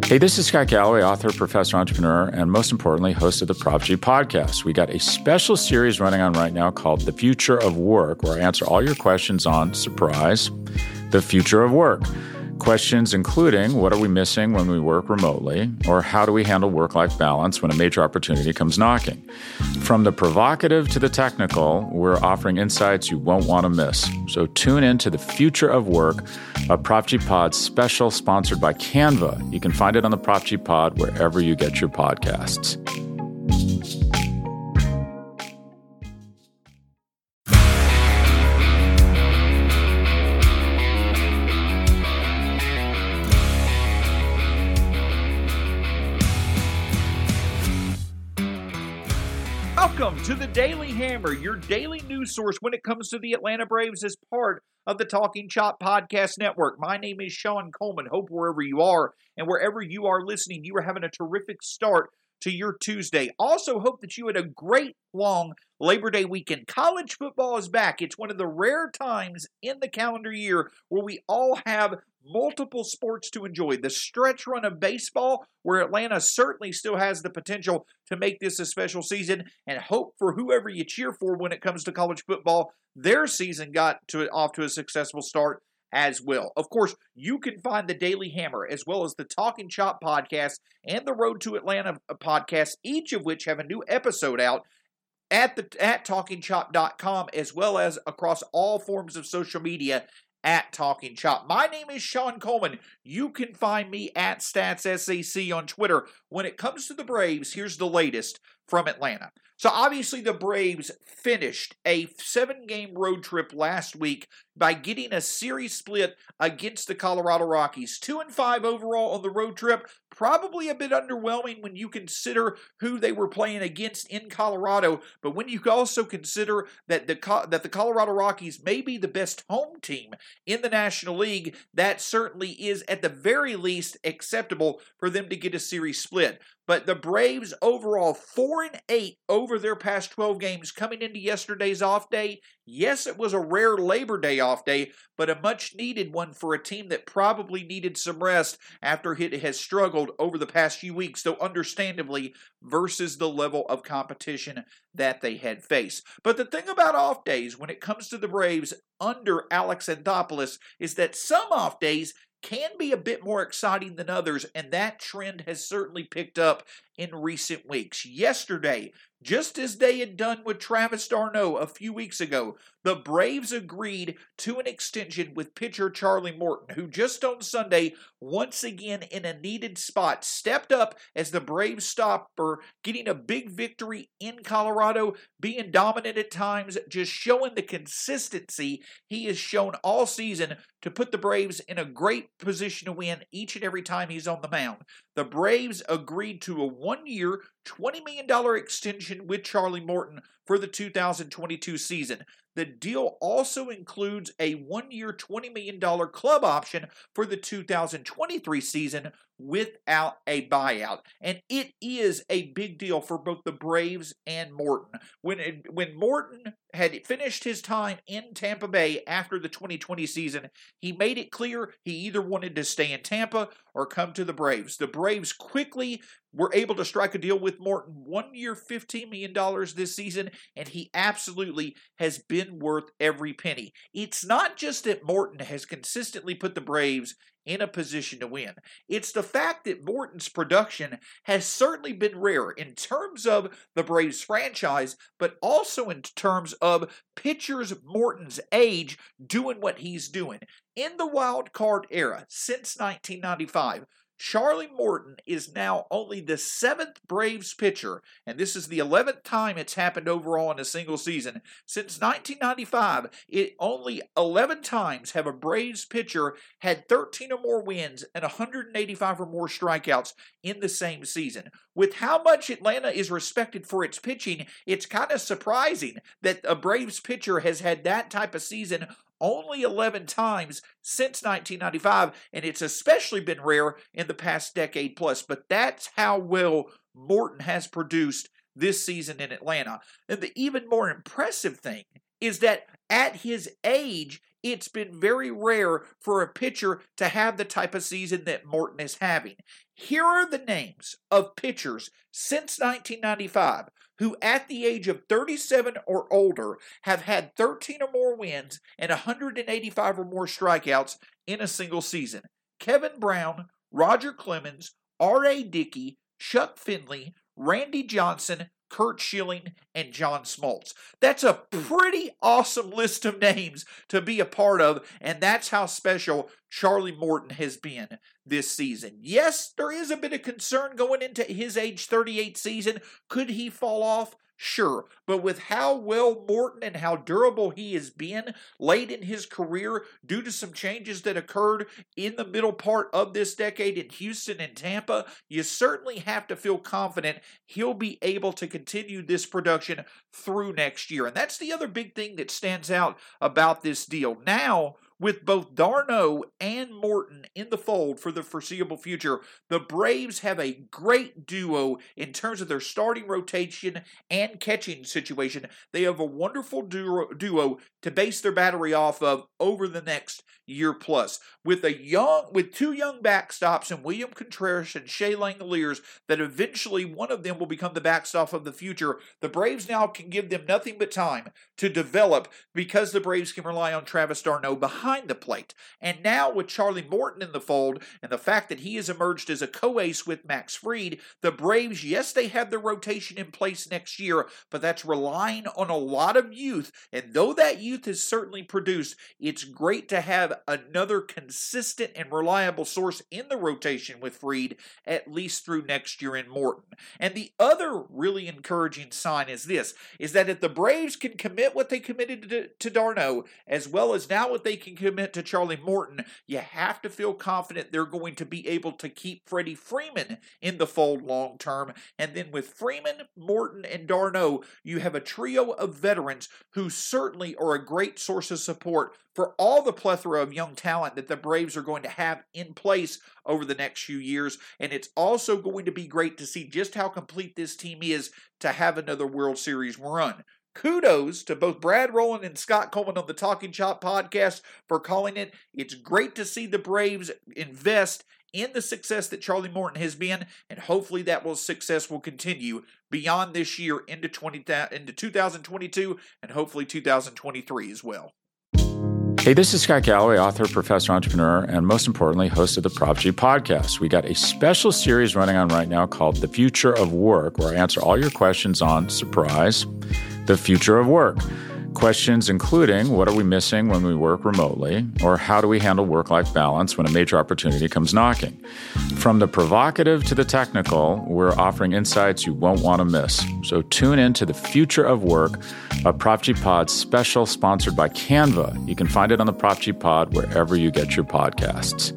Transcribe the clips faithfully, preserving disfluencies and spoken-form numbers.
Hey, this is Scott Galloway, author, professor, entrepreneur, and most importantly, host of the Prop G podcast. We got a special series running on right now called The Future of Work, where I answer all your questions on, surprise, the future of work. Questions including, what are we missing when we work remotely? Or how do we handle work-life balance when a major opportunity comes knocking? From the provocative to the technical, we're offering insights you won't want to miss. So tune in to The Future of Work, a Prop G Pod special sponsored by Canva. You can find it on the Prop G Pod wherever you get your podcasts. Welcome to the Daily Hammer, your daily news source when it comes to the Atlanta Braves as part of the Talking Chop Podcast Network. My name is Sean Coleman. Hope wherever you are and wherever you are listening, you are having a terrific start to your Tuesday. Also hope that you had a great long Labor Day weekend. College football is back. It's one of the rare times in the calendar year where we all have multiple sports to enjoy. The stretch run of baseball, where Atlanta certainly still has the potential to make this a special season, and hope for whoever you cheer for when it comes to college football, their season got to off to a successful start as well. Of course, you can find the Daily Hammer as well as the Talking Chop podcast and the Road to Atlanta podcast, each of which have a new episode out at the at talking chop dot com, as well as across all forms of social media at Talking Chop. My name is Sean Coleman. You can find me at StatsSAC on Twitter. When it comes to the Braves, here's the latest from Atlanta. So obviously the Braves finished a seven-game road trip last week by getting a series split against the Colorado Rockies. Two and five overall on the road trip. Probably a bit underwhelming when you consider who they were playing against in Colorado. But when you also consider that the that the Colorado Rockies may be the best home team in the National League, that certainly is at the very least acceptable for them to get a series split. But the Braves overall four and eight over their past twelve games coming into yesterday's off day. Yes, it was a rare Labor Day off day, but a much needed one for a team that probably needed some rest after it has struggled over the past few weeks, though understandably versus the level of competition that they had faced. But the thing about off days when it comes to the Braves under Alex Anthopoulos is that some off days can be a bit more exciting than others, and that trend has certainly picked up in recent weeks. Yesterday, just as they had done with Travis d'Arnaud a few weeks ago, the Braves agreed to an extension with pitcher Charlie Morton, who just on Sunday, once again in a needed spot, stepped up as the Braves stopper, getting a big victory in Colorado, being dominant at times, just showing the consistency he has shown all season to put the Braves in a great position to win each and every time he's on the mound. The Braves agreed to a one-year, twenty million dollars extension with Charlie Morton for the two thousand twenty-two season. The deal also includes a one-year, twenty million dollars club option for the two thousand twenty-three season without a buyout. And it is a big deal for both the Braves and Morton. When, it, when Morton had finished his time in Tampa Bay after the twenty twenty season, he made it clear he either wanted to stay in Tampa or come to the Braves. The Braves quickly were able to strike a deal with Morton, one year, fifteen million dollars this season, and he absolutely has been worth every penny. It's not just that Morton has consistently put the Braves in a position to win. It's the fact that Morton's production has certainly been rare in terms of the Braves franchise, but also in terms of pitchers Morton's age doing what he's doing. In the wild card era, since nineteen ninety-five, Charlie Morton is now only the seventh Braves pitcher, and this is the eleventh time it's happened overall in a single season. Since nineteen ninety-five, it only eleven times have a Braves pitcher had thirteen or more wins and one hundred eighty-five or more strikeouts in the same season. With how much Atlanta is respected for its pitching, it's kind of surprising that a Braves pitcher has had that type of season only eleven times since nineteen ninety-five, and it's especially been rare in the past decade plus. But that's how well Morton has produced this season in Atlanta. And the even more impressive thing is that at his age, It's been very rare for a pitcher to have the type of season that Morton is having. Here are the names of pitchers since nineteen ninety-five who at the age of thirty-seven or older have had thirteen or more wins and one hundred eighty-five or more strikeouts in a single season. Kevin Brown, Roger Clemens, R A. Dickey, Chuck Finley, Randy Johnson, Curt Schilling, and John Smoltz. That's a pretty awesome list of names to be a part of, and that's how special Charlie Morton has been this season. Yes, there is a bit of concern going into his age thirty-eight season. Could he fall off? Sure, but with how well Morton and how durable he has been late in his career due to some changes that occurred in the middle part of this decade in Houston and Tampa, you certainly have to feel confident he'll be able to continue this production through next year. And that's the other big thing that stands out about this deal. Now, with both d'Arnaud and Morton in the fold for the foreseeable future, the Braves have a great duo in terms of their starting rotation and catching situation. They have a wonderful duo, duo to base their battery off of over the next year plus. With a young, with two young backstops in William Contreras and Shea Langeliers, that eventually one of them will become the backstop of the future, the Braves now can give them nothing but time to develop because the Braves can rely on Travis d'Arnaud behind behind the plate. And now with Charlie Morton in the fold and the fact that he has emerged as a co-ace with Max Fried, the Braves, yes, they have their rotation in place next year, but that's relying on a lot of youth. And though that youth has certainly produced, it's great to have another consistent and reliable source in the rotation with Fried, at least through next year in Morton. And the other really encouraging sign is this, is that if the Braves can commit what they committed to, to d'Arnaud, as well as now what they can commit to Charlie Morton, you have to feel confident they're going to be able to keep Freddie Freeman in the fold long term. And then with Freeman, Morton, and d'Arnaud, you have a trio of veterans who certainly are a great source of support for all the plethora of young talent that the Braves are going to have in place over the next few years. And it's also going to be great to see just how complete this team is to have another World Series run. Kudos to both Brad Rowland and Scott Coleman on the Talking Chop podcast for calling it. It's great to see the Braves invest in the success that Charlie Morton has been, and hopefully that will success will continue beyond this year into twenty into two thousand twenty-two and hopefully two thousand twenty-three as well. Hey, this is Scott Galloway, author, professor, entrepreneur, and most importantly, host of the Prop G podcast. We got a special series running on right now called The Future of Work, where I answer all your questions on, surprise, the future of work. Questions including, what are we missing when we work remotely? Or how do we handle work-life balance when a major opportunity comes knocking? From the provocative to the technical, we're offering insights you won't want to miss. So tune in to The Future of Work, a Prop G Pod special sponsored by Canva. You can find it on the Prop G Pod wherever you get your podcasts.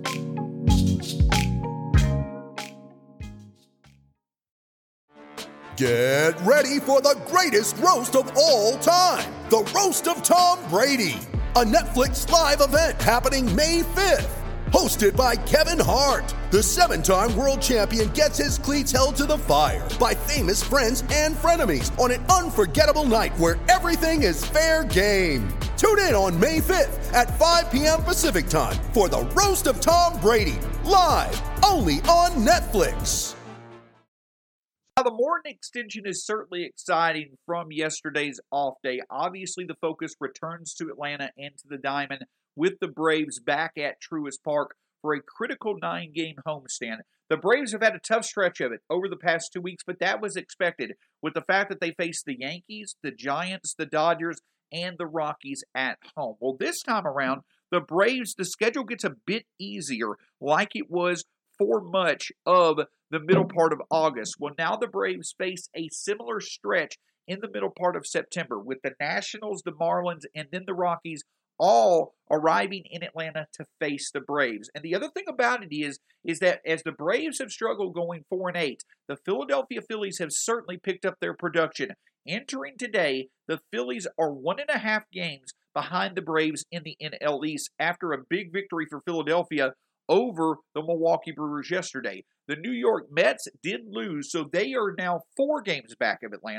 Get ready for the greatest roast of all time, the Roast of Tom Brady, a Netflix live event happening May fifth. Hosted by Kevin Hart, the seven-time world champion gets his cleats held to the fire by famous friends and frenemies on an unforgettable night where everything is fair game. Tune in on May fifth at five p.m. Pacific time for the Roast of Tom Brady, live only on Netflix. Now, the Morton extension is certainly exciting from yesterday's off day. Obviously, the focus returns to Atlanta and to the Diamond with the Braves back at Truist Park for a critical nine-game homestand. The Braves have had a tough stretch of it over the past two weeks, but that was expected with the fact that they faced the Yankees, the Giants, the Dodgers, and the Rockies at home. Well, this time around, the Braves, the schedule gets a bit easier like it was for much of the middle part of August. Well, now the Braves face a similar stretch in the middle part of September with the Nationals, the Marlins, and then the Rockies all arriving in Atlanta to face the Braves. And the other thing about it is, is that as the Braves have struggled going four and eight, the Philadelphia Phillies have certainly picked up their production. Entering today, the Phillies are one and a half games behind the Braves in the N L East after a big victory for Philadelphia over the Milwaukee Brewers yesterday. The New York Mets did lose, so they are now four games back of Atlanta.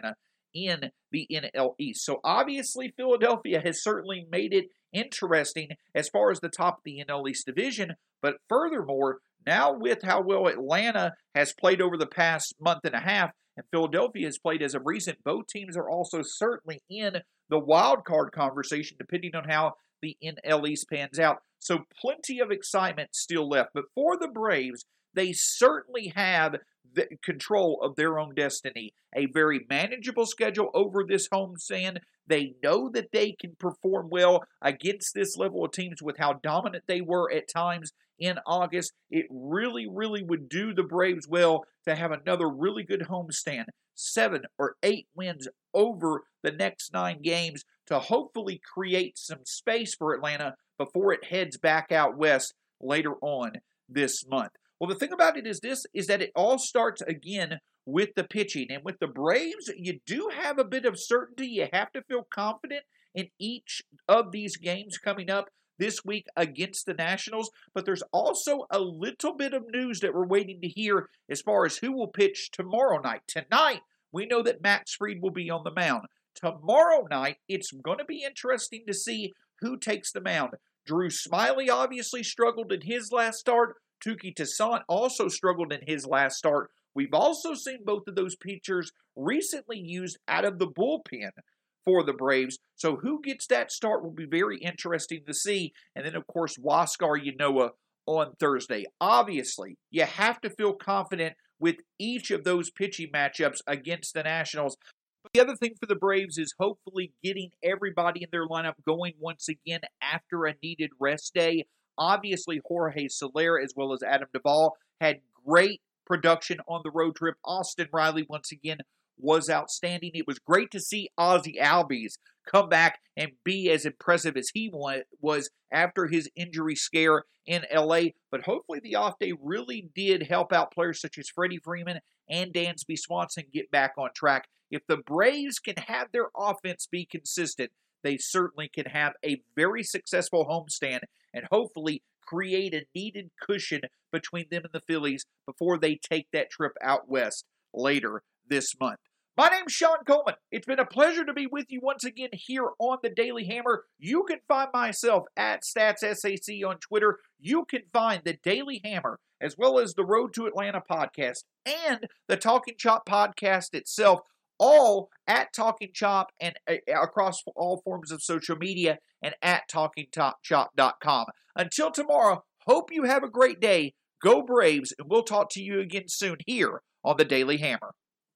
in the N L East. So obviously Philadelphia has certainly made it interesting as far as the top of the N L East division. But furthermore, now with how well Atlanta has played over the past month and a half, and Philadelphia has played as of recent, both teams are also certainly in the wild card conversation, depending on how the N L East pans out. So plenty of excitement still left. But for the Braves, they certainly have the control of their own destiny. A very manageable schedule over this homestand. They know that they can perform well against this level of teams with how dominant they were at times in August. It really, really would do the Braves well to have another really good homestand. Seven or eight wins over the next nine games to hopefully create some space for Atlanta before it heads back out west later on this month. Well, the thing about it is this, is that it all starts again with the pitching. And with the Braves, you do have a bit of certainty. You have to feel confident in each of these games coming up this week against the Nationals. But there's also a little bit of news that we're waiting to hear as far as who will pitch tomorrow night. Tonight, we know that Max Fried will be on the mound. Tomorrow night, it's going to be interesting to see who takes the mound. Drew Smyly obviously struggled in his last start. Touki Toussaint also struggled in his last start. We've also seen both of those pitchers recently used out of the bullpen for the Braves. So who gets that start will be very interesting to see. And then, of course, Huascar Ynoa on Thursday. Obviously, you have to feel confident with each of those pitching matchups against the Nationals. But the other thing for the Braves is hopefully getting everybody in their lineup going once again after a needed rest day. Obviously, Jorge Soler as well as Adam Duvall had great production on the road trip. Austin Riley, once again, was outstanding. It was great to see Ozzie Albies come back and be as impressive as he was after his injury scare in L A. But hopefully the off day really did help out players such as Freddie Freeman and Dansby Swanson get back on track. If the Braves can have their offense be consistent, they certainly can have a very successful homestand and hopefully create a needed cushion between them and the Phillies before they take that trip out west later this month. My name's Sean Coleman. It's been a pleasure to be with you once again here on the Daily Hammer. You can find myself at StatsSAC on Twitter. You can find the Daily Hammer as well as the Road to Atlanta podcast and the Talking Chop podcast itself, all at Talking Chop and uh, across all forms of social media and at talking chop dot com. Until tomorrow, hope you have a great day. Go Braves, and we'll talk to you again soon here on the Daily Hammer.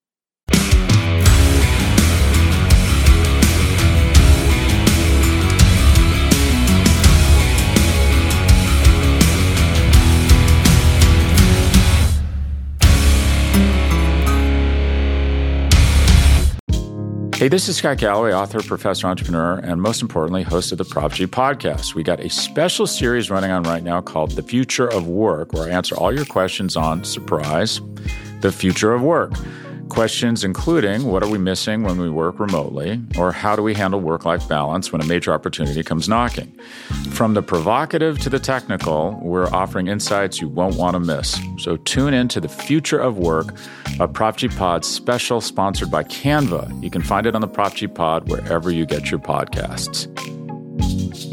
Hey, this is Scott Galloway, author, professor, entrepreneur, and most importantly, host of the Prop G podcast. We got a special series running on right now called The Future of Work, where I answer all your questions on, surprise, the future of work. Questions including, what are we missing when we work remotely? Or how do we handle work-life balance when a major opportunity comes knocking? From the provocative to the technical, we're offering insights you won't want to miss. So tune in to The Future of Work, a Prop G Pod special sponsored by Canva. You can find it on the Prop G Pod wherever you get your podcasts.